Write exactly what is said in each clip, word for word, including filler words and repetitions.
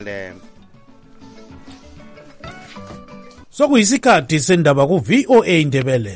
Sokuyisikhathi sendaba ku V O A Indebele.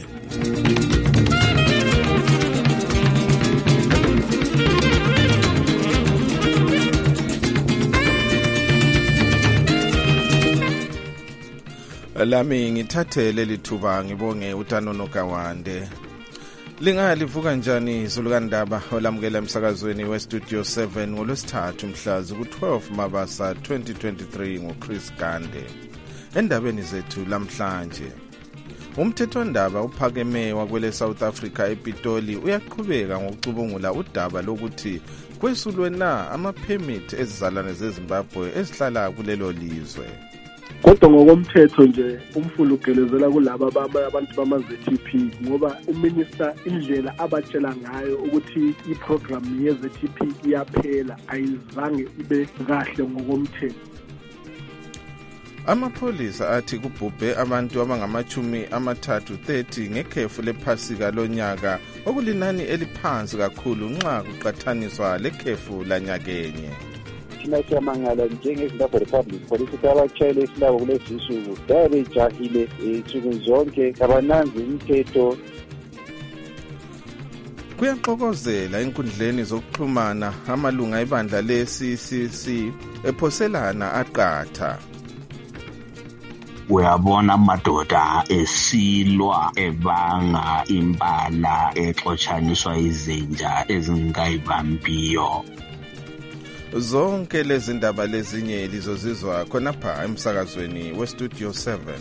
Lami ngithathe leli thuba ngibonge uTanono Kawande. Lingalivuka njani Zulukandaba olamukela emsakazweni we Studio seven ngolwesithathu mhla ku-twelve Mabasa twenty twenty-three ngoChris Gande. Endabeni zethu lamhlanje, umthethwandaba uphakeme wakwele South Africa ePitoli uyaqhubeka ngokucubungula udaba lokuthi kwesulwe na ama-permit ezizalwane zeZimbabwe ezihlala kulelo lizwe. Kodwa ngokomthetho nje umfulu ugelezela kulabo abantu bama-Z T P ngoba uminister indlela abatshela ngayo ukuthi iprogram ye-Z T P iyaphela ayizange ibe kahle ngokomthetho. Amapholisa athi kubhubhe abantu abangamachumi amathathu thirty ngekhefu lephasika lonyaka okulinani eliphansi kakhulu nxa kuqathaniswa lekhefu lanyakenye. Thina siyamangala njengeZimbabwe Republic Police ukuthi abatshayeli esilabo kulezi nsuku bayabejahile insuku zonke kabananzi imithetho. Kuyaxokozela enkundleni zokuxhumana amalunga ebandla le-C C C ephoselana aqatha. Uyabona amadoda esilwa ebanga impala exotshaniswa izinja ezingayibambiyo. Zonke lezi ndaba lezinye lizozizwa khonapha emsakazweni we Studio seven.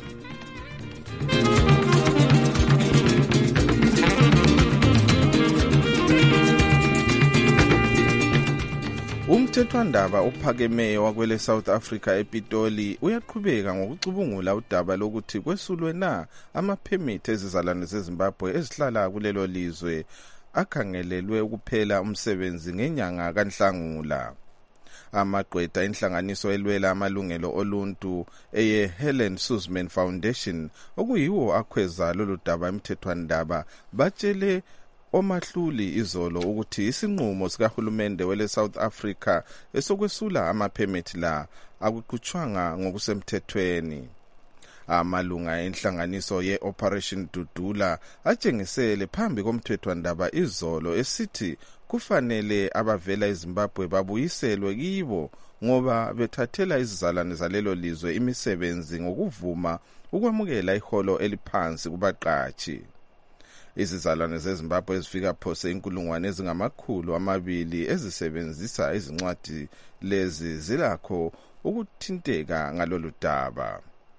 Umthethwandaba uphakeme wakwele South Africa ePitoli uyaqhubeka ngokucubungula udaba lokuthi kwesulwe na ama-permit ezizalwane zeZimbabwe ezihlala kulelo lizwe akhangelelwe ukuphela umsebenzi ngenyanga kaNhlangula. Amagqwetha inhlanganiso elwela amalungelo oluntu eye Helen Suzman Foundation okuyiwo akhweza lolu daba emthethwandaba batshele omahluli izolo ukuthi isinqumo sikahulumende wele South Africa esokwesula ama-permit la akuqhutshwanga ngokusemthethweni. Amalunga enhlanganiso ye-Operation Dudula atshengisele phambi komthethwandaba izolo esithi kufanele abavela eZimbabwe babuyiselwe kibo ngoba bethathela izizalwane zalelo lizwe imisebenzi ngokuvuma ukwamukela iholo eliphansi kubaqatshi. Izizalwane zeZimbabwe ezifika phose inkulungwane ezingamakhulu amabili ezisebenzisa izincwadi lezi zilakho ukuthinteka ngalolu daba.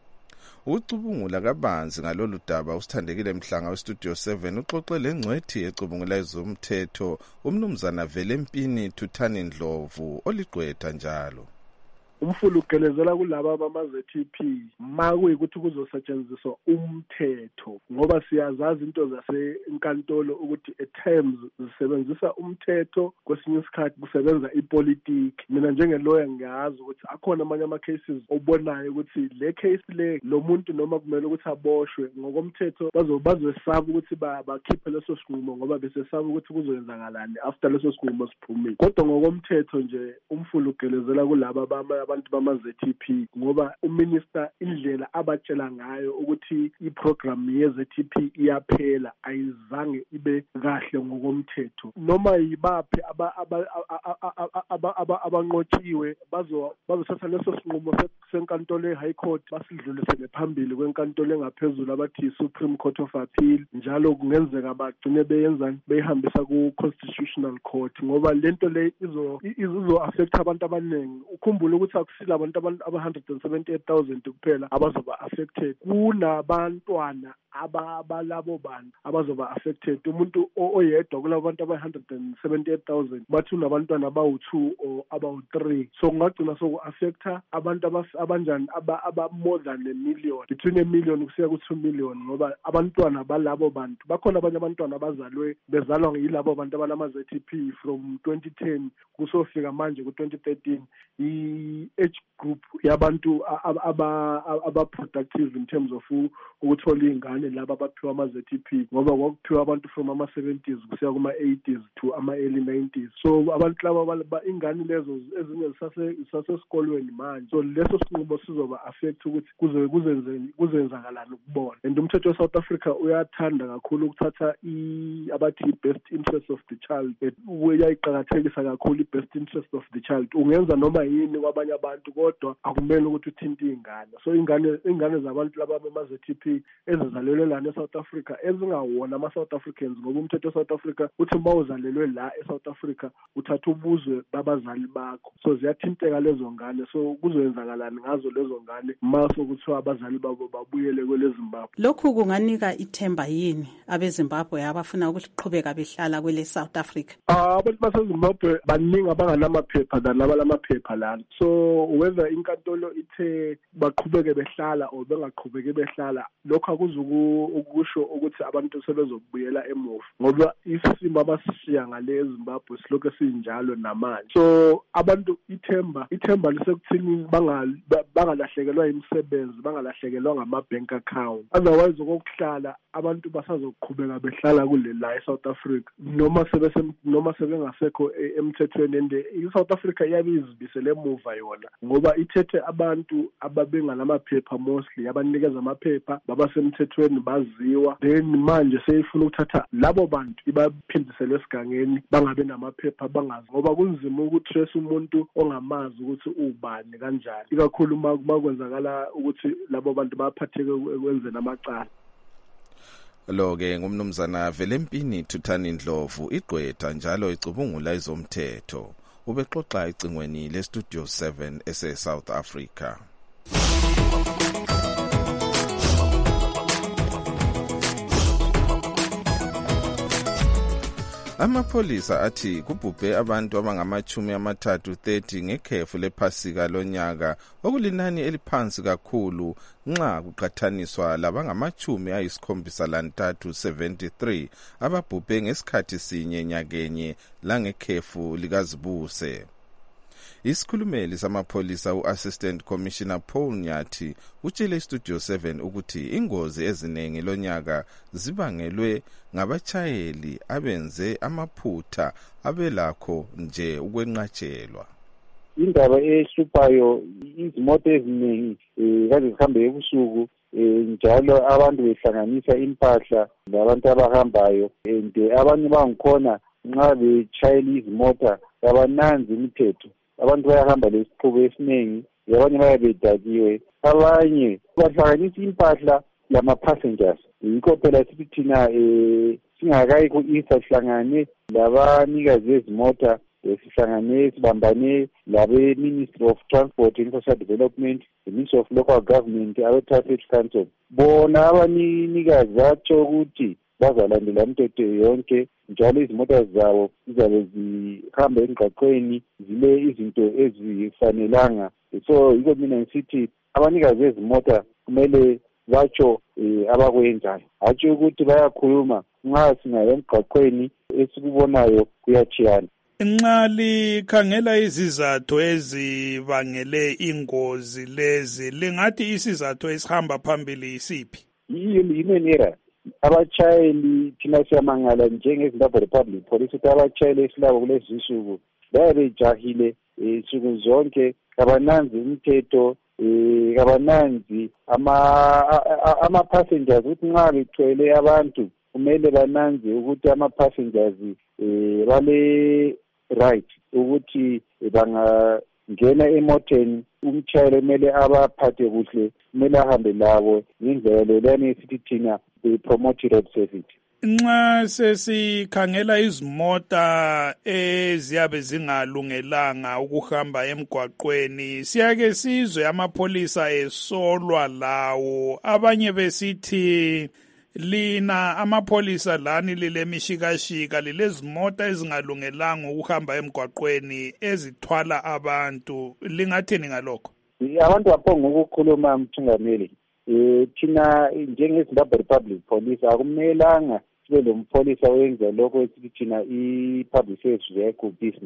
Ucubungula kabanzi ngalolu daba usithandekile Mhlanga weStudio seven uxoxe lengcwethi ecubungula ezomthetho umnumzana Velempini Thuthani Ndlovu oligqwetha njalo. Umfulu ugelezela kulabo bama-Z T P makuyikuthi kuzosetshenziswa umthetho ngoba siyazazi into zasenkantolo ukuthi at times zisebenzisa umthetho kwesinye isikhathi kusebenza ipolitiki. Mina njengelawyer ngiyazi ukuthi akhona amanye ama-cases obonayo ukuthi le case le lo muntu noma kumele ukuthi aboshwe ngokomthetho bazosaba ukuthi bakhiphe leso sinqumo ngoba besesaba ukuthi kuzoyenzakalani after leso sinqumo siphumile. Kodwa ngokomthetho nje umfulu ugelezela kulabo bama abantu bama-Z T P ngoba uminister indlela abatshela ngayo ukuthi iprogram ye-Z T P iyaphela ayizange ibe kahle ngokomthetho. Noma yibaphi abanqotshiwe bazothatha leso sinqumo senkantolo ye-High Court basidlulisele phambili kwenkantolo engaphezulu abathi Supreme Court of Appeal, njalo kungenzeka bagcine beyenza beyihambisa ku-Constitutional Court ngoba lento le izo izo affect abantu abaningi. Ukhumbule ukuthi akusila abantu aba one hundred seventy-eight thousand kuphela abazoba affected, kunabantwana abalabo bantu abazoba affected. Umuntu oyedwa kulabo bantu aba one hundred seventy-eight thousand bathi unabantwana abawu-two or abawu-three, so kungagcina soku-affecta abantu abanjani aba more than a million, between a million kusiya ku-two million ngoba abantwana balabo bantu. Bakhona abanye abantwana abazalwe bezalwa yilabo bantu abalama-Z T P from twenty ten kusofika manje ku-twenty thirteen. I-age group yabantu aba-productive in terms of ukuthola iy'ngane laba abaphiwa ama-Z T P ngoba kwakuphiwa abantu from ama-seventies kusiya kuma-eighties to ama-early nineties. So abantu laba ingane lezo ezinye zisasesikolweni manje, so leso sinqumo sizoba affect ukuthi kuze kuzenzakalani ukubona. And umthetho we-South Africa uyathanda kakhulu ukuthatha abathi i-best interest of the child, uyayiqakathekisa kakhulu i-best interest of the child. Ungenza noma yini kwabanye abantu kodwa akumele ukuthi uthinte iy'ngane. So ingane ingane zabantu laba bama-Z T P ezizalelwe lana e-South Africa ezingawona ama-South Africans, ngoba umthetho we-South Africa uthi uma uzalelwe la e-South Africa uthatha ubuzwe babazali bakho, so ziyathinteka lezo ngane. So kuzoyenzakalani ngazo lezo ngane mase kuthiwa abazali babo babuyele kwele Zimbabwe? Lokhu kunganika ithemba yini abeZimbabwe abafuna ukuqhubeka behlala kwele South Africa? Ah, abantu baseZimbabwe baningi abanganamaphepha nalaba lamaphepha lana, so whether inkantolo ithe baqhubeke behlala or bengaqhubeki behlala, lokho akuzukusho ukuthi abantu sebezobuyela emuva, ngoba isimo abasishiya ngale eZimbabwe silokho sinjalo namanje. So abantu ithemba ithemba lisekuthini bangalahlekelwa imisebenzi, bangalahlekelwa ngama-bank account. Otherwise okokuhlala abantu basazoqhubeka behlala kule la eSouth Africa noma sebe noma sebengasekho emthethweni. And iSouth Africa iyabizibisele emuva yona ngoba ithethe abantu ababenganamaphepha mostly, abanikeza amaphepha babasemthethweni baziwa, then manje seyifuna ukuthatha labo bantu ibaphindisele esigangeni bangabe namaphepha bangazi, ngoba kunzima ukutrace umuntu ongamazi ukuthi ubani kanjani, ikakhulu uma kwenzakala ukuthi labo bantu baphatheke ekwenzeni amacala. Lo-ke ngumnumzana Velempini Thuthani Ndlovu, igqwetha njalo icubungula izomthetho, ubexoxa ecingweni le-Studio seven ese-South Africa. Amapholisa athi kubhubhe abantu abangamachumi amathathu thirty ngekhefu lephasika lonyaka, okulinani eliphansi kakhulu nxa kuqhathaniswa labangamachumi ayisikhombisa lantathu seventy-three ababhubhe ngesikhathi sinye nyakenye langekhefu likazibuse. Isikhulumeli samapholisa u-Assistant Commissioner Paul Nyathi utshele iStudio seven ukuthi ingozi eziningi lonyaka zibangelwe ngabachayeli abenze amaphutha abelakho nje ukwenqatshelwa. Indaba ehluphayo izimoto eziningi kaze zihambe ebusuku, njalo abantu behlanganisa impahla labantu abahambayo, and abanye bangikhona nxa betshayela izimota abananzi imithetho. Abantu bayahamba lesiqhubu esiningi, abanye bayabedakiwe, abanye bahlanganisa impahla lama-passengers. Yikho phela sithi thina um singakayi ku-Easter sihlangane labanikazi bezimota, sihlangane sibambane labe-Ministry of Transport and Social Development, the Ministry of Local Government, abe-Traffic Council. Bona abanikazi batsho ukuthi bazalandela imithetho yonke, njalo izimota zabo zizabe zihamba emgwaqweni zile izinto ezifanelanga. So yiko mina ngisithi abanikazi bezimota kumele batsho abakwenzayo, hatshi ukuthi bayakhuluma nxa singayo emgwaqweni esikubonayo kuyachiyana. Nxa likhangela izizathu ezibangele ingozi lezi, lingathi isizathu esihamba phambili yisiphi? Yimenera abachayeli thina siyamangala njengeZimbabwe Republic Police ukuthi abachayeli esilabo kulezi insuku bayabejahile insuku zonke, kabananzi imithetho, kabananzi ama-passengers ukuthi nxa bethwele abantu kumele bananzi ukuthi ama-passengers bale right ukuthi bangangena emoteni, umchayeli kumele abaphathe kuhle, kumele ahambe labo ngendlela leyana esithi thina promote road safety. Nxa sesikhangela izimota eziyabe zingalungelanga ukuhamba emgwaqweni, siyake sizwe amapholisa esolwa lawo, abanye besithi lina amapholisa lani lilemishikashika lilezimota ezingalungelanga ukuhamba emgwaqweni ezithwala abantu, lingathini ngalokho? Abantu baphonga ukukhuluma mthungameli. Eh thina njengeZimbabwe Republic Police akumelanga sibe lompholisa oyenza lokho esithi thina i-public service vehicle business,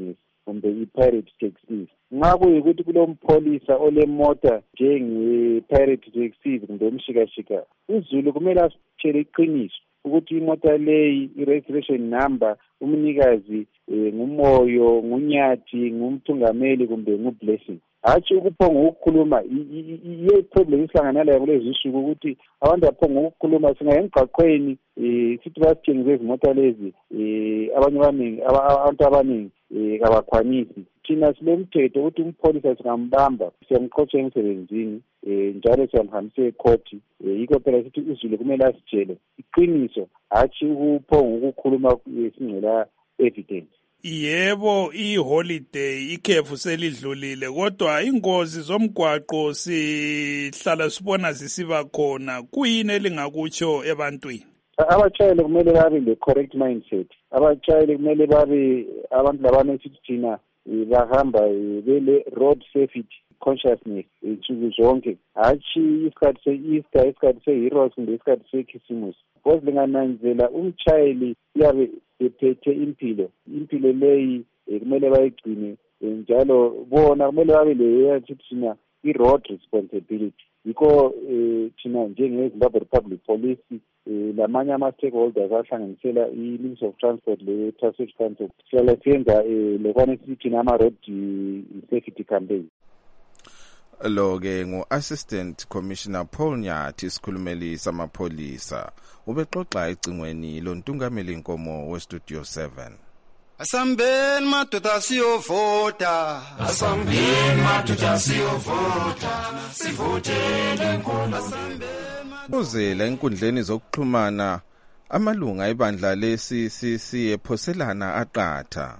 kumbe i-pirate taxis. Nxa kuyikuthi kulompholisa olemota njenge-pirate taxis kumbe umshikashika, uZulu kumele asitshele iqiniso ukuthi imota leyi i-registration number umnikazi eh, nguMoyo, nguNyathi, ngumthungameli kumbe nguBlessing. Hatshi ukuphonga ukukhuluma iye problem isihlangana layo kulezi zinsuku ukuthi abantu baphonga ukukhuluma singaye emgaqweni eh sithi basithengise izimota lezi eh abanye abaningi abantu abaningi eh kabakhwanisi. Thina silemthetho ukuthi umpholisa singambamba siyamqotsha emsebenzini eh njalo siyamhambisa ecourt. Yikho phela sithi uZulu kumele asitshele iqiniso, hatshi ukuphonga ukukhuluma singela evidence. Yebo, iholiday ikhefu selidlulile, kodwa ingozi zomgwaqo sihlala sibona zisiba khona. Kuyini elingakutsho ebantwini? Abatshayeli kumele babe le correct mindset. Abatshayeli kumele babe abantu labana esithi thina bahamba bele road safety consciousness insuku zonke, hatshi isikhathi se-Easter, isikhathi se-Heroes kumbe isikhathi se-Christmas. Because lingananzela umtshayeli uyabe ephethe impilo, impilo leyi kumele bayigcine njalo bona kumele babe le thina i-road responsibility. Yikho thina njenge-Zimbabwe Republic Police lamanye ama-stakeholders ahlanganisela i-Ministry of Transport le-Traffic Council sihlala siyenza lokwane sithi ama-road safety campaign. Lo-ke ngu-Assistant Commissioner Paul Nyathi isikhulumeli samapholisa ubexoxa ecingweni lontungameli inkomo we-Studio seven. Asambeni madoda siyovota, asambeni madoda siyovota, sivotele inkomo. Uzela enkundleni zokuxhumana amalunga ebandla lesi siyephoselana aqatha.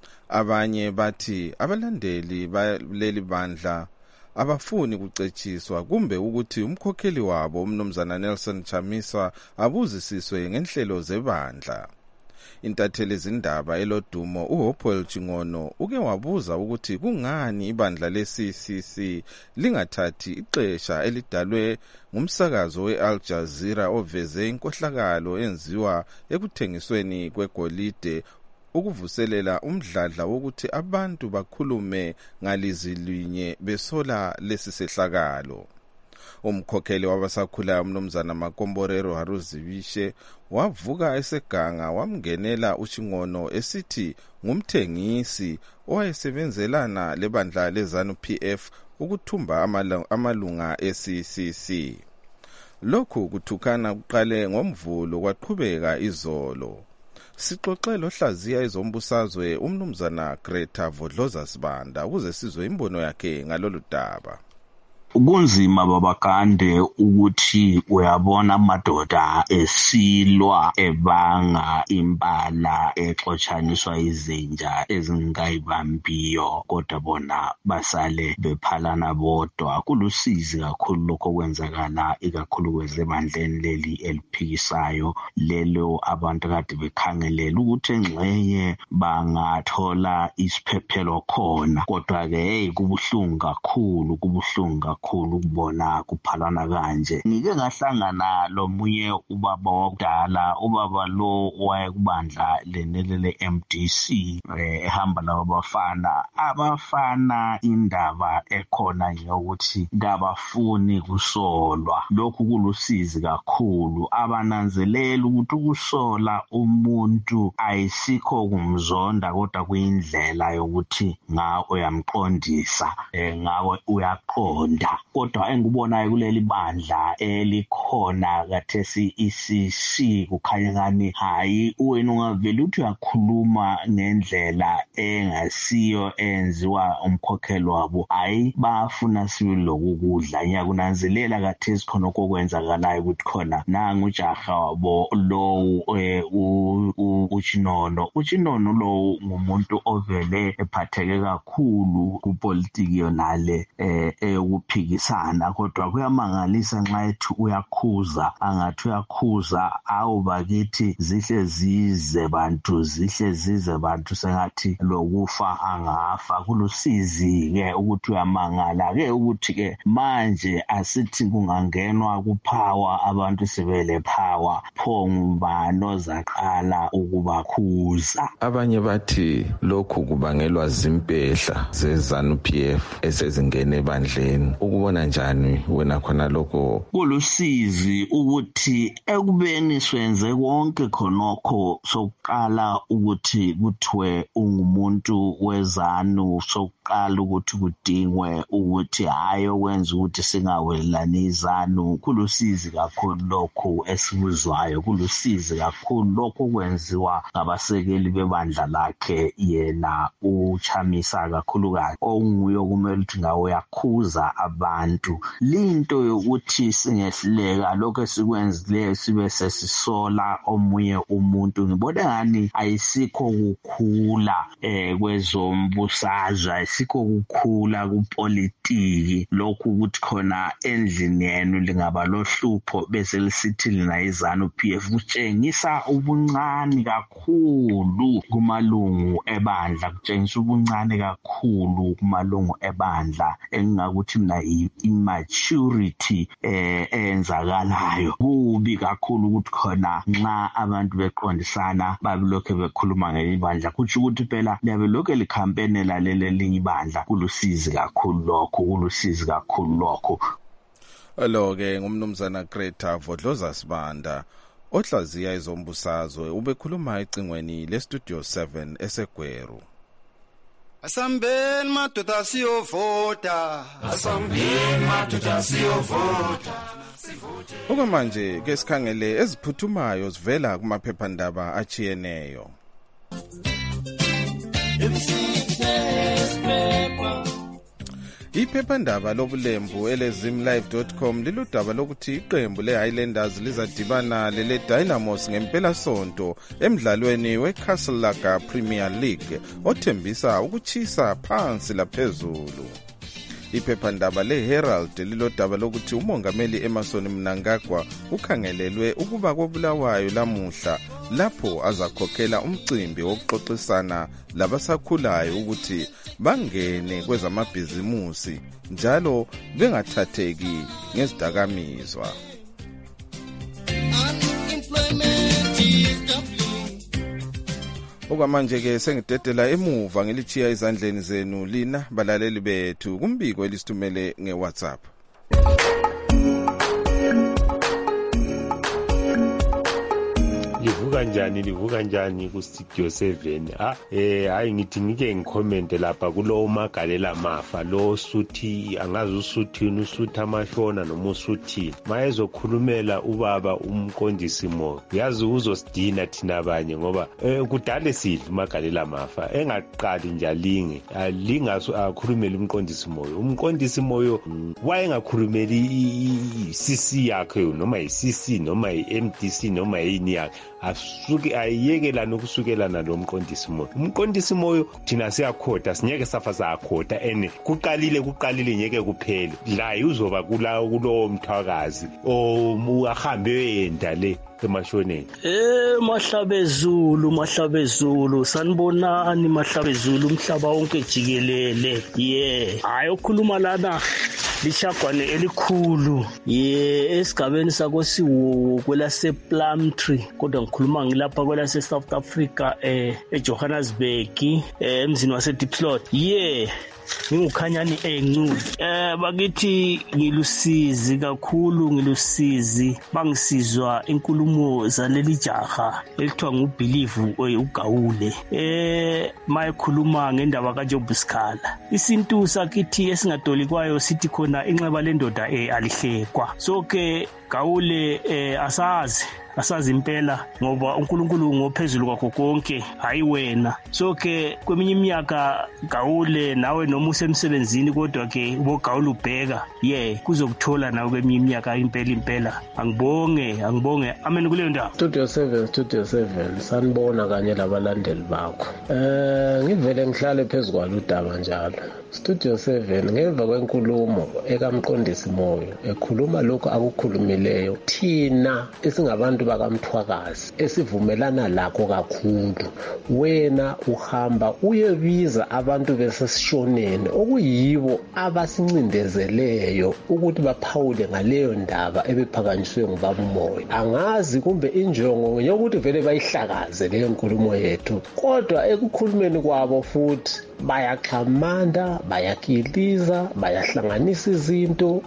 Abanye bathi abalandeli baleli bandla abafuni kucetshiswa kumbe ukuthi umkhokheli wabo umnumzana Nelson Chamisa abuzisiswe ngenhlelo zebandla. Intatheli izindaba elodumo uHopewell Chingono uke wabuza ukuthi kungani ibandla le-C C C lingathathi ixesha elidalwe ngumsakazo we-Al Jazeera oveze inkohlakalo enziwa ekuthengisweni kwegolide ukuvuselela umdladla wokuthi abantu bakhulume ngalizilwinye besola lesi sehlakalo. Umkhokheli wabasakhulayo umnumzana Makomborero Haruzibishe wavuka eseganga wamngenela uChingono esithi ngumthengisi owayesebenzelana lebandla leZANU P F ukuthumba amalunga e-C C C. Lokhu kuthukana kuqale ngomvulo kwaqhubeka izolo. Sixoxela ohlaziya ezombusazwe umnumzana Greta Vodloza Sibanda ukuze sizwe imbono yakhe ngalolu daba. Kunzima babakande ukuthi uyabona amadoda esilwa ebanga impala exotshaniswa izinja ezingayibambiyo kodwa bona basale bephalana bodwa. Kulusizi kakhulu lokho kwenzakala ikakhulu kwezebandleni leli eliphikisayo lelo abantu kade bekhangelela ukuthi engxenye bangathola isiphephelo khona, kodwa ke hey kubuhlungu kakhulu kubuhlungu kakhulu ukubona kuphalana kanje. Ngike ngahlangana lomunye ubaba wakudala, ubaba lo wayekubandla lenelele M D C ehamba labafana abafana indaba ekhona nje ukuthi kabafuni kusolwa. Lokhu kulusizi kakhulu, abananzelela ukuthi ukusola umuntu ayisikho kumzonda kodwa kuyindlela yokuthi ngawe uyamqondisa ngawe uyaqonda. Kodwa engikubonayo kuleli bandla elikhona kathesi I C C kukhanya ngani hayi wena ungavela uthi uyakhuluma ngendlela engasiyo enziwa umkhokheli wabo, hayi bafuna sibe lokudla. Ngiyakunanzelela kathesi khona okwenzakalayo ukuthi khona nangu ujaha wabo lo uChinono uChinono lo ngumuntu ovele ephatheke kakhulu kupolitiki yonale eh uyaphikisana kodwa kuyamangalisa nxa ethi uyakhuza angathi uyakhuza awu bakithi zihle zize bantu zihle zize bantu sengathi lokufa angafa kulusizi ke ukuthi uyamangala ke ukuthi ke manje asithi kungangenwa kuphawa abantu sebele phawa phongubano zaqala ukubakhuza. Abanye bathi lokhu kubangelwa zimpehla zeZANU P F esezingene ebandleni. Ukubona njani wena khona lokho? Kulusizi ukuthi ekubeni swenze konke khonokho sokuqala ukuthi kuthiwe ungumuntu weZANU sokuqala ukuthi kudingwe ukuthi hayi okwenza ukuthi singawelani iZANU. Kulusizi kakhulu lokho esikuzwayo, kulusizi kakhulu lokho kwenziwa ngabasekeli bebandla lakhe yena uChamisa kakhulukazi onguye kumele ukuthi ngawe uyakhuza abantu. Linto yokuthi singehluleka lokho esikwenzileyo sibe sesisola omunye umuntu ngibona ngani ayisikho kukhula eh kwezombusazwe, ayisikho kukhula kupolitiki lokhu ukuthi khona endlini yenu lingaba lohlupho bese lisithi lina iZANU P F kutshengisa ubuncane kakhulu kumalungu ebandla, kutshengisa ubuncane kakhulu kumalungu ebandla engakuthi mina immaturity eh enzakalayo. Kubi kakhulu ukuthi khona nxa abantu beqondisana babilokhe bekhuluma ngebandla kuthi ukuthi phela liyabe lokho likhampenela lele linye ibandla. Kulusizi kakhulu lokho, kulusizi kakhulu lokho. Lo ke ngumnumzana Greta Vodloza Sibanda ohlaziya izombusazwe ubekhuluma ecingweni le Studio seven eseGweru. Asambeni madoda siyovota, asambeni madoda siyovota. Okwamanje ke sikhangele eziphuthumayo zivela kumaphephandaba achiyeneyo. Iphephandaba lobulembu elezim live dot com liludaba lokuthi iqembu leHighlanders lizadibana lele Dynamos ngempela sonto emidlalweni weCastle Lager Premier League othembisa ukuchisa phansi laphezulu. Iphephandaba leHerald lilodaba lokuthi umongameli Emmerson Mnangagwa ukhangelelwe ukuba kobulawayo lamuhla lapho azakhokhela umcimbi wokuxoxisana labasakhulayo ukuthi bangene kwezamabhizimusi njalo bengathatheki ngezidakamizwa. Okwamanje ke sengidedela emuva ngilichiya izandleni zenu lina balaleli bethu kumbiko elisithumele ngeWhatsApp. Livuka njani livuka njani ku Studio seven. Ah eh hayi ngithi ngike ngicommente lapha kulo Magalela Mafa lo suthi angazi usuthini usutha amashona noma usuthini mayezokhulumela ubaba umqondisi mo yazi uzosidina thina abanye ngoba eh kudale sidla uMagalela Mafa engaqali njalinge alingaso akhulumela umqondisi moyo umqondisi moyo wayengakhulumeli i-C C yakhe noma i-C C noma i-M D C noma yini yakhe asuke ayekela nokusukelana lo mqondisi moyo umqondisi moyo thina siyakhotha sinyeke safa sakhotha ene kuqalile kuqalile nyeke kuphele la uzoba kula kulo mthakazi o ahambe yenda le emashoneni. Eh Mahlabezulu Mahlabezulu sanibonani Mahlabezulu umhlaba wonke jikelele yeah hayi okhuluma lana lishagwane elikhulu ye esigabeni sakosiwo kwelase Plumtree kodwa ngikhuluma ngilapha kwelase South Africa eh eJohannesburg eh emzini wase Diepsloot ye ngingukhanyani enculu eh bakithi ngilusizi kakhulu ngilusizi bangisizwa inkulumo zaleli jaha elithiwa ngubelieve uGawule eh mayikhuluma ngendaba kaJob Sikhala isintu sakithi esingadolikwayo sithi khona inxeba lendoda eh alihlekwa so ke Gawule eh asazi asazi impela ngoba uNkulunkulu ngophezulu kwakho konke hayi wena so ke kweminye iminyaka Gawule nawe noma usemsebenzini kodwa ke ubogawula ubheka yeah kuzokuthola nawe kweminye iminyaka impela impela angibonge angibonge amen kuleyo ndawo. Studio seven Studio seven sanibona kanye labalandeli bakho eh ngivele ngihlale phezukwa ludaba njalo Studio seven ngemva kwenkulumo ekamqondisi Moyo ekhuluma lokho akukhulumileyo thina esingabantu bakamthwakazi esivumelana lakho kakhulu wena uhamba uyebiza abantu besesishoneni okuyibo abasincindezeleyo ukuthi baphawule ngaleyo ndaba ebephakanyiswe ngubaba uMoyo. Angazi kumbe injongo yokuthi vele bayihlakaze leyo nkulumo yethu, kodwa ekukhulumeni kwabo futhi bayaxhamanda, bayakiliza, bayahlanganisa izinto.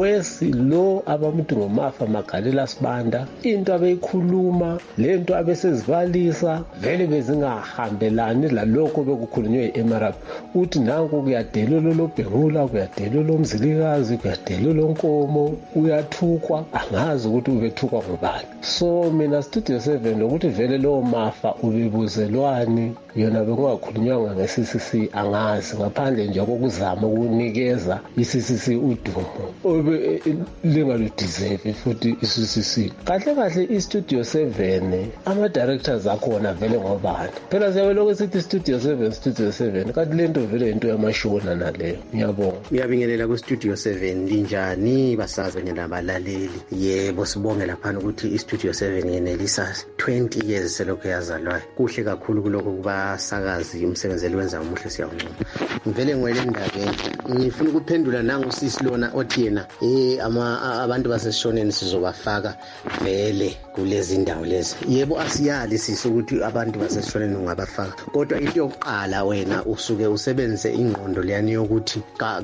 Wesilo abamuntu ngomafa Magalela Sibanda into abeyikhuluma lento abesezivalisa vele bezingahambelani lalokho bekukhulunywe eMarab uthi nanku kuyadelelo lobhengula, kuyadelelo lomzilikazi, kuyadelelo lonkomo, uyathukwa. Angazi ukuthi ubethukwa ngubani. So mina Studio seven ukuthi vele lo mafa ubebuzelwani yona bekungakhulunywanga nge-C C C angazi ngaphandle nje kokuzama ukunikeza i-C C C udumo obe lingaludeserve futhi i-C C C. Kahle kahle i-Studio seven ama-directors akhona vele ngobani phela siyabeloko sithi Studio seven Studio seven kanti lento vele into yamashona naleyo. Ngiyabonga. Ngiyabingelela ku-Studio seven linjani basazi nabalaleli. Yebo sibonge laphana ukuthi i-Studio seven yenelisa twenty years selokhu yazalwayo. Kuhle kakhulu kuloko kubasakazi umsebenzi eliwenza umuhle siyawuncoma. Ngivele ngwele ndabeni ngifuna ukuphendula nangu sisi lona othi yena eh ama abantu baseshoneni sizobafaka vele kulezi ndawo lezi. Yebo asiyali sisi ukuthi abantu baseshoneni ungabafaka, kodwa into yokuqala wena usuke usebenzise ingqondo leyani yokuthi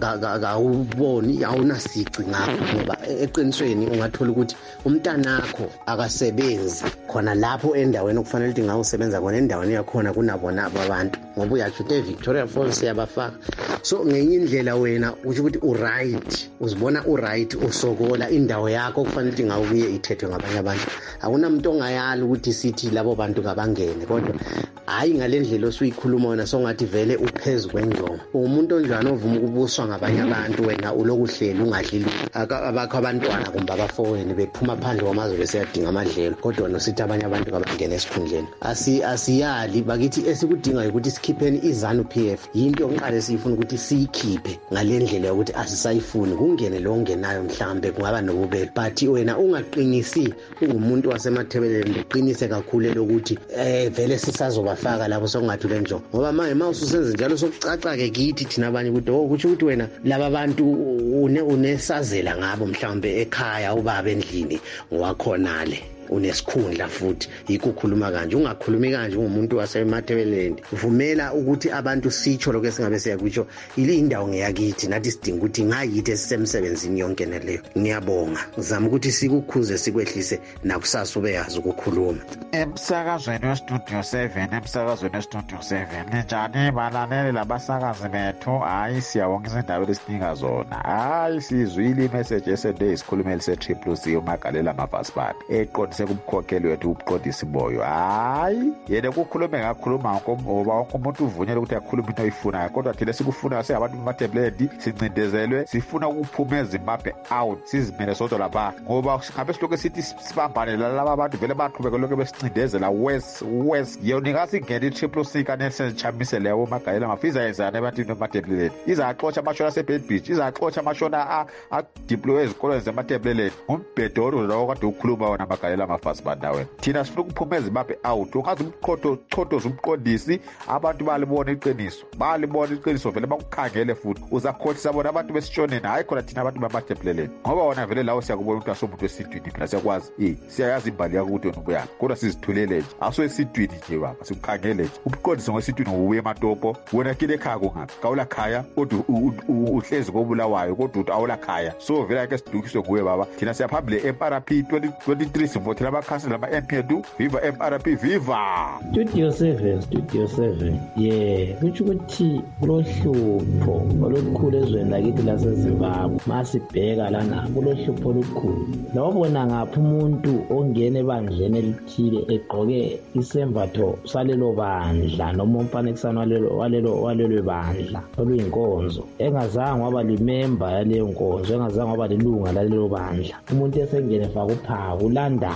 awuboni awunasici ngakho, ngoba eqinisweni ungathola ukuthi umntanakho akasebenzi khona lapho endaweni okufanele ukuthi ngawo usebenza khona endaweni yakhona kunabona abantu, ngoba uyathi eVictoria Falls yabafaka. So ngenye indlela wena uthi ukuthi uright, uzibona uright, usokola indawo yakho kufanele ukuthi ngawo kuye ithethwe ngabanye abantu. Akunamuntu ongayali ukuthi sithi labo bantu kabangene, kodwa hayi ngalendlela osuyikhuluma wena songathi vele uphezulu kwenjongo. Umuntu onjani ovuma ukubuswa ngabanye abantu wena ulokuhlela ungadlili abakho abantwana kumbe abafowenu bephuma phandle kwamazwe besiyadinga amadlelo, kodwa nosithi abanye abantu kabangene esikhundleni. Asi asiyali bakithi esikudinga ukuthi sikhipheni iZANU P F. Yinto yokuqala esifuna ukuthi siyikhiphe ngalendlela ukuthi asisayifuni kungene lo ongenayo mhlambe kungaba nobubele, but wena ungaqinisi ungumuntu wasemathebeleni uqinise kakhulu lokuthi eh vele sisazobafaka lapho sokungathi lenjongo, ngoba manje mawususenze njalo sokucaca ke kithi thina abanye ukuthi ukuthi ukuthi wena laba bantu une unesazela ngabo mhlambe ekhaya ubaba endlini ngowakhonale unesikhundla futhi ikukhuluma kanje. Ungakhulumi kanje ungumuntu wasemathebeleni. Vumela ukuthi abantu sitsho lokho esingabe siyakutsho ile indawo ngeyakithi nathi sidinga ukuthi ngayithi esisemsebenzini yonke neleyo. Ngiyabonga ngizama ukuthi sikukhuze sikwehlise nakusasa ubeyazi ukukhuluma. Emsakazweni weStudio seven emsakazweni weStudio seven njani balaleli labasakazi bethu. Hayi siyabonga izindaba lesinika zona. Hayi sizwile imessage yesterday isikhulumeli se-Triple C uMagalela Mafasibanda eqondise kumkhokheli wethu ubuqondisi Moyo. Hayi yena kukhulume ngakhuluma ngoba wonke umuntu uvunyelwe ukuthi akhulume into oyifunayo, kodwa thina sikufuna siyabantu bamathebuledi sincindezelwe sifuna ukuphuma eZimbabwe out sizimele sodwa lapha, ngoba ngabe silokho sithi sibambane laba abantu vele baqhubeka lokho besincindezela west west. Yona ngasi i-Triple C kaNelson Chamise leyo uMagalela Mafiza yenzana ebantwini bamathebuledi, izaxotsha amashona aseBed Beach, izaxotsha amashona a-deploy ezikolweni zamathebuledi. Umbhedoro lawo kade ukhuluma wona Magalela Mafasibanda wena. Thina sifuna ukuphuma eZimbabwe out. Ungazi umqotho chothoza umqondisi abantu balibona iqiniso, balibona iqiniso vele bakukhangele futhi uzakhohlisa bona abantu besishoneni. Hayi khona thina abantu bamathebuleleni, ngoba wona vele lawo siyakubona ukuthi asomuntu wesintwini phela siyakwazi eh siyayazi imbali yakho ukuthi wena ubuyaphi, kodwa sizithulele nje aso esintwini nje baba sikukhangele nje. Ubuqondisi ngosintwini ubuye eMatopo wena kile ekhaya kungaphi kawula khaya kodwa uhlezi kobulawayo kodwa uthi awula khaya. So vele ake sidukiswe kuwe baba. Thina siyaphambile M R P twenty twenty-three sivotela abakhansela ama-M P two. Viva M R P, viva Studio seven Studio seven. Yeah, kuthi ukuthi kulohlupho olukhulu ezweni lakithi laseZimbabwe. Masibheka lana kulohlupho olukhulu. Lawubona ngapha umuntu ongena ebandleni elithile egqoke isembatho salelo bandla noma umfanekisano walelo walelo walelo bandla oluyinkonzo, engazange waba limember yaleyo nkonzo, engazange waba lilunga lalelo bandla. Umuntu esengene faka uphawu ulandana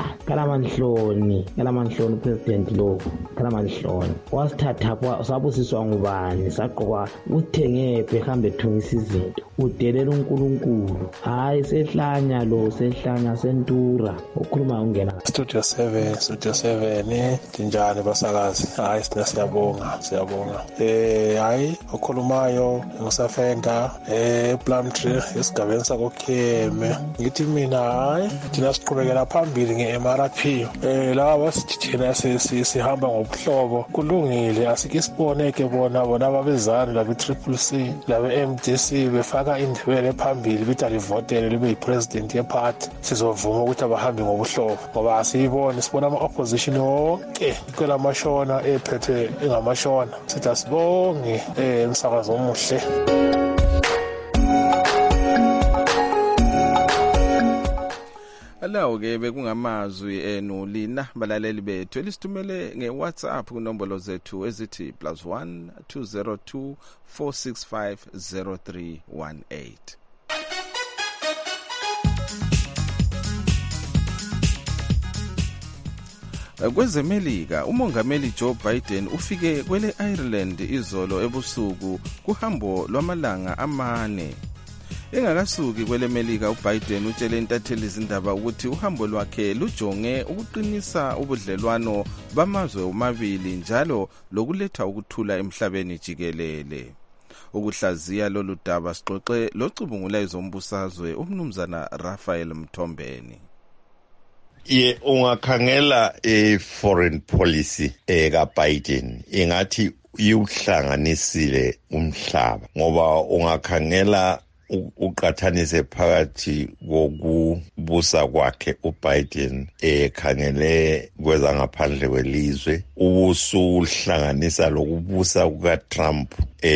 Kalamanhloni Kalamanhloni president lo Kalamanhloni wasithatha sabusiswa ngubani saqokwa uthenge behambe ethungisa izinto udelela uNkulunkulu hayi sehlanya lo sehlanya sentura ukhuluma ungena Studio seven Studio seven tinjani basakazi hayi sina siyabonga siyabonga eh hayi okhulumayo ngusafenda eh Plumtree esigabeni sakokheme ngithi mina hayi thina siqhubekela phambili nge-M R P eh laba sithina sihamba ngobuhlobo kulungile asike sibone ke bona bona ababezana labe Triple C labe M D C befaka indebele phambili bithi alivotele libe yipresident yeparty sizovuma ukuthi abahambi ngobuhlobo ngoba asiyibone sibona ama-opposition wonke kwela mashona ephethe engamashona sithi asibonge eh umsakazo omuhle. Alawo ke bekungamazwi enu lina balaleli bethu elisithumele ngeWhatsApp kunombolo zethu ezithi plus one two zero two four six five zero three one eight. Kwezemelika umongameli Joe Biden ufike kwele Ireland izolo ebusuku kuhambo lwamalanga amane. Engakasuki kwele Melika uBiden utshele intatheli izindaba ukuthi uhambo lwakhe lujonge ukuqinisa ubudlelwano bamazwe omabili njalo lokuletha ukuthula emhlabeni jikelele. Ukuhlaziya lolu daba sixoxe locubungula izombusazwe umnumzana Raphael Mthombeni. Ye ungakhangela e-foreign policy eka Biden ingathi iuhlanganisile umhlaba ngoba ungakhangela uqathanise phakathi kokubusa kwakhe uBiden ekhangele kwezangaphandle kwelizwe ubusuhlanganisa lokubusa kukaTrump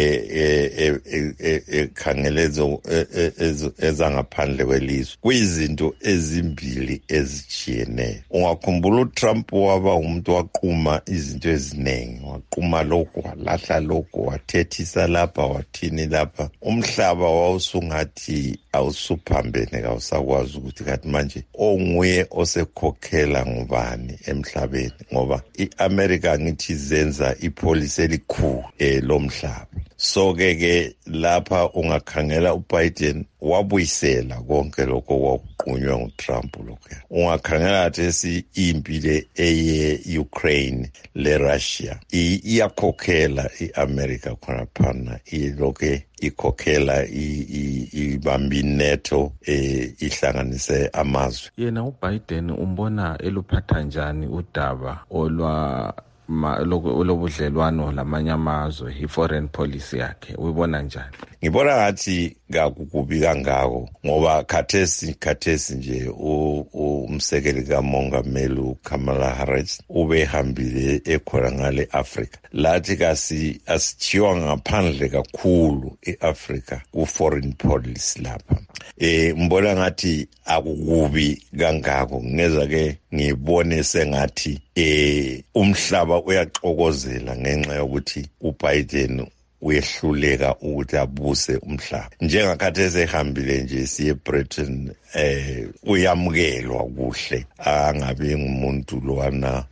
ekhangelezo ezangaphandle kwelizwe kuyizinto ezimbili ezijiyeneyo. Ungakhumbula uTrump waba umuntu waquma izinto eziningi waquma lokho walahla lokho wathethisa lapha wathini lapha umhlaba wawusungathi awusuphambene kawusakwazi ukuthi kathi manje onguye osekhokhela ngubani emhlabeni ngoba iAmerica ngithi zenza ipolicy elikhulu lomhlaba. So ke ke lapha ungakhangela uBiden wabuyisela konke lokho kwakuqunywa nguTrump lokho. Ungakhangela athi impile eye Ukraine le Russia iyakhokhela iAmerica khona phana ilokho ikhokhela ibambi NATO ihlanganise amazwe. Yena uBiden umbona eluphatha njani udaba olwa olobudlelwano lamanye amazwe i-foreign policy yakhe uyibona njani? Ngibona ngathi kakukubi kangako ngoba khathesi khathesi nje umsekeli kamongameli uKamala Harris ubehambile ekhona ngale Africa lathi kasi asithiwa ngaphandle kakhulu eAfrica ku-foreign policy lapha. Eh mbona ngathi akukubi kangako ngeza ke ngibone sengathi eh umhlaba uyaxokozela ngenxa yokuthi uBiden uyehluleka ukuthi abuse umhlaba. Njengakhathesi ehambile nje siye Britain eh uyamukelwa kuhle angabe ngumuntu lowana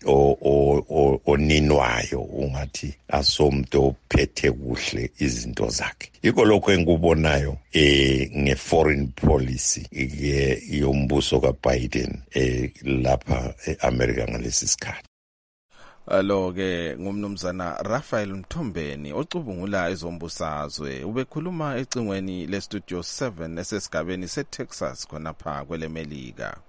oninwayo ungathi asomntu ophethe kuhle izinto zakhe. Yiko lokho engikubonayo eh ngeforeign policy ke yombuso kaBiden eh lapha eAmerica ngalesi sikhathi. Alo ke ngumnumzana Raphael Mthombeni ocubungula izombusazwe ubekhuluma ecingweni le Studio seven esesigabeni seTexas khona pha kwele Melika.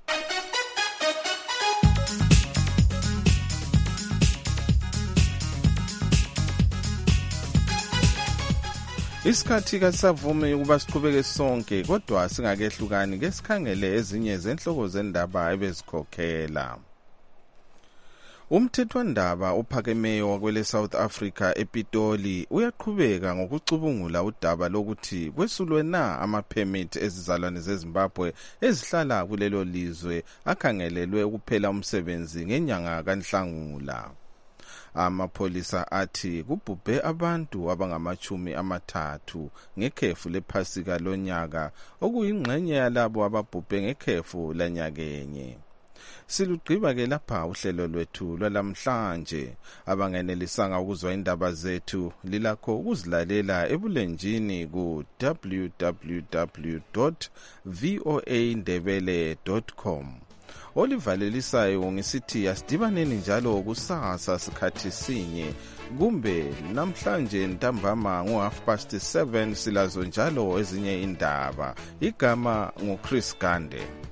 Isikhathi kasavumi ukuba siqhubeke sonke kodwa singakehlukani ke sikhangele ezinye zenhloko zendaba ebezikhokhela. Umthethwandaba ophakemeyo wakwele South Africa ePitoli uyaqhubeka ngokucubungula udaba lokuthi kwesulwe na ama-permit ezizalwane zeZimbabwe ezihlala kulelo lizwe akhangelelwe ukuphela umsebenzi ngenyanga kaNhlangula. Amapholisa athi kubhubhe abantu abangamachumi amathathu ngekhefu lephasika lonyaka okuyingxenye yalabo ababhubhe ngekhefu lanyakenye. Silugqiba ke lapha uhlelo lwethu lwalamhlanje. Abangenelisanga ukuzwa indaba zethu lilakho ukuzilalela ebulenjini ku w w w dot voa ndebele dot com. Olivalelisayo ngisithi asidibaneni njalo kusasa sikhathi sinye kumbe namhlanje ntambama ngo half past seven silazo njalo ezinye indaba. Igama nguChris Gande.